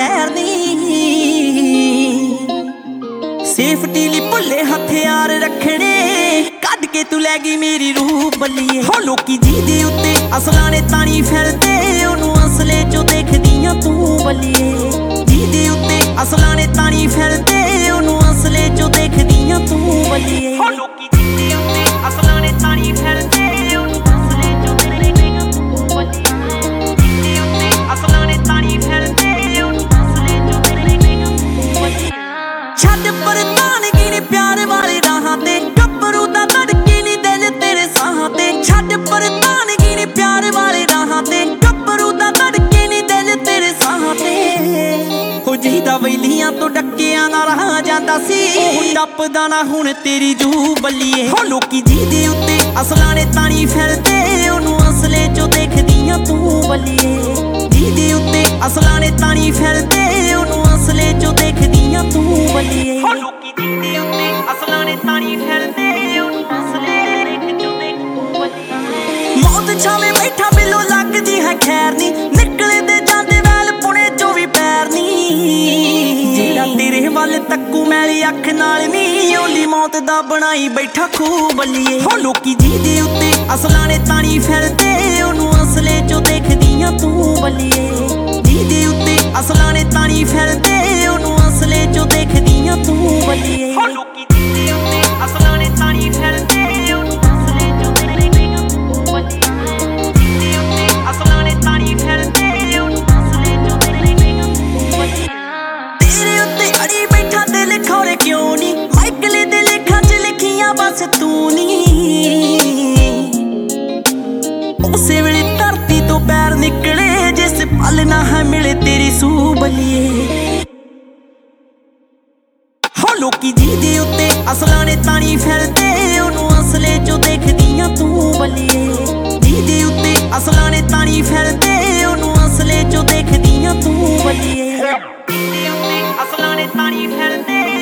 ਖੈਰ ਨੀ। ਸੇਫਟੀ ਲਈ ਭੁੱਲੇ ਹਥਿਆਰ ਰੱਖਣੇ, ਕੱਢ ਕੇ ਤੂੰ ਲੈ ਗਈ ਮੇਰੀ ਰੂਹ ਬੱਲੀਏ। ਹੋ ਲੋਕੀ ਜਿਹਦੇ ਉੱਤੇ ਅਸਲਾਂ ਨੇ ਤਾਣੀ ਫਿਰਦੇ, ਉਹਨੂੰ ਅਸਲੇ ਚੋਂ ਦੇਖਦੀਆਂ ਤੂੰ ਬੱਲੀਏ। ਜਿਹਦੇ ਉੱਤੇ ਅਸਲਾਂ ਨੇ ਤਾਣੀ ਫਿਰਦੇ, ਉਹਨੂੰ ਅਸਲੇ ਚੋਂ ਦੇਖਦੀਆਂ ਤੂੰ ਬੱਲੀਏ। ਹੋ ਲੋਕੀ ਜਿਹਦੇ ਉੱਤੇ ਅਸਲਾਂ ਨੇ ਤਾਣੀ ਫਿਰਦੇ, ਉਹਨੂੰ ਅਸਲੇ ਚੋਂ ਦੇਖਦੀਆਂ ਤੂੰ ਬੱਲੀਏ। ਜਿਹਦੇ ਉੱਤੇ ਅਸਲਾਂ ਨੇ ਤਾਣੀ ਫਿਰਦੇ, ਉਹਨੂੰ ਅਸਲੇ ਚੋਂ ਦੇਖਦੀਆਂ ਤੂੰ ਬੱਲੀਏ। ਛੱਡ ਪ੍ਰਧਾਨਗੀ ਨੀ ਪਿਆਰ ਵਾਲੇ ਰਾਹਾਂ ਤੇ, ਗੱਭਰੂ ਦਾ ਧੜਕੇ ਨੀ ਦਿਲ ਤੇਰੇ ਸਾਹਾਂ ਤੇ। ਛੱਡ ਪ੍ਰਧਾਨਗੀ ਨੀ ਪਿਆਰ ਵਾਲੇ ਰਾਹਾਂ ਤੇ, ਗੱਭਰੂ ਦਾ ਧੜਕੇ ਨੀ ਦਿਲ ਤੇਰੇ ਸਾਹਾਂ ਤੇ। ਹੋ ਜਿਹਦਾ ਵੈਲੀਆਂ ਤੋਂ ਡੱਕਿਆਂ ਨਾਲ ਰਾਹ ਜਾਂਦਾ ਸੀ, ਉਹ ਟੱਪਦਾ ਨਾ ਹੁਣ ਤੇਰੀ ਜੂਹ ਬੱਲੀਏ। ਹੋ ਲੋਕੀ ਜਿਹਦੇ ਉੱਤੇ ਅਸਲਾਂ ਨੇ ਤਾਣੀ ਫਿਰਦੇ, ਉਹਨੂੰ ਅਸਲੇ ਚੋਂ ਦੇਖਦੀਆਂ ਤੂੰ ਬੱਲੀਏ। ਜਿਹਦੇ ਉੱਤੇ ਅਸਲਾਂ ਨੇ ਤਾਣੀ ਫਿਰਦੇ, ਉਹਨੂੰ ਅਸਲੇ ਚੋਂ ਦੇਖਦੀਆਂ ਤੂੰ ਬੱਲੀਏ। ਹੋ ਲੋਕੀ ਜਿਹਦੇ ਉੱਤੇ ਅਸਲਾਂ ਨੇ ਤਾਣੀ ਫਿਰਦੇ, ਉਹਨੂੰ ਅਸਲੇ ਚੋਂ ਦੇਖ ਤੂੰ ਬੱਲੀਏ। ਮੌਤ ਛਾਵੇਂ ਬੈਠਾ ਬਿੱਲੋ ਲੱਗਦੀ ਹੈ ਖੈਰ ਨੀ, ਨਿਕਲਦੇ ਜਾਂਦੇ ਵੈਲ ਪੁਣੇ ਚੋਂ ਵੀ ਪੈਰ ਨੀ। ਜਿਹੜਾ ਤੇਰੇ ਵੱਲ ਤੱਕੂ ਮੈਲੀ ਅੱਖ ਨਾਲ ਨੀ, ਓਲੀ ਮੌਤ ਦਾ ਬਣਾਈ ਬੈਠਾ ਖੂਹ ਬੱਲੀਏ। ਹੋ ਲੋਕੀ ਜਿਹਦੇ ਉੱਤੇ ਅਸਲਾਂ ਨੇ ਤਾਣੀ ਫਿਰਦੇ, ਉਹਨੂੰ ਅਸਲੇ ਚੋਂ ਦੇਖਦੀਆਂ ਤੂੰ ਬੱਲੀਏ। ਜਿਹਦੇ ਉੱਤੇ ਅਸਲਾਂ ਨੇ ਤਾਣੀ ਫਿਰਦੇ, ਉਹਨੂੰ ਅਸਲੇ ਚੋਂ ਦੇਖਦੀਆਂ ਤੂੰ ਬੱਲੀਏ। ਹੋ ਲੋਕੀ ਜਿਹਦੇ ਉੱਤੇ ਅਸਲਾਂ ਨੇ ਤਾਣੀ ਫਿਰਦੇ, ਉਹਨੂੰ ਅਸਲੇ ਚੋਂ ਦੇਖਦੀਆਂ ਤੂੰ ਬੱਲੀਏ। ਜਿਹਦੇ ਉੱਤੇ ਅਸਲਾਂ ਨੇ ਤਾਣੀ ਫਿਰਦੇ, ਉਹਨੂੰ ਅਸਲੇ ਚੋਂ ਦੇਖਦੀਆਂ ਤੂੰ ਬੱਲੀਏ। ਤੇਰੇ ਉੱਤੇ ਅੜੀ ਬੈਠਾ ਦਿਲ ਖੌਰੇ ਕਿਉਂ ਨੀ, ਮਾਈਕਲ ਦੇ ਲੇਖਾਂ 'ਚ ਲਿਖੀਆਂ ਬਸ ਤੂੰ ਨੀ। ਉਸੇ ਵੇਲੇ ਧਰਤੀ ਤੋਂ ਪੈਰ ਨਿਕਲੇ, ਜਿਸ ਪਲ ਨਾ ਹੈ ਮਿਲੇ ਤੇਰੀ ਸੂਹ ਬੱਲੀਏ। ਹੋ ਲੋਕੀ ਜਿਹਦੇ ਉੱਤੇ ਅਸਲਾਂ ਨੇ ਤਾਣੀ ਫਿਰਦੇ, ਉਹਨੂੰ ਅਸਲੇ ਚੋਂ ਦੇਖਦੀਆਂ ਤੂੰ ਬੱਲੀਏ। ਜਿਹਦੇ ਉੱਤੇ ਅਸਲਾਂ ਨੇ ਤਾਣੀ ਫਿਰਦੇ, ਉਹਨੂੰ ਅਸਲੇ ਚੋਂ ਦੇਖਦੀਆਂ ਤੂੰ ਬੱਲੀਏ। ਜਿਹਦੇ ਉੱਤੇ ਅਸਲਾਂ ਨੇ ਤਾਣੀ ਫਿਰਦੇ,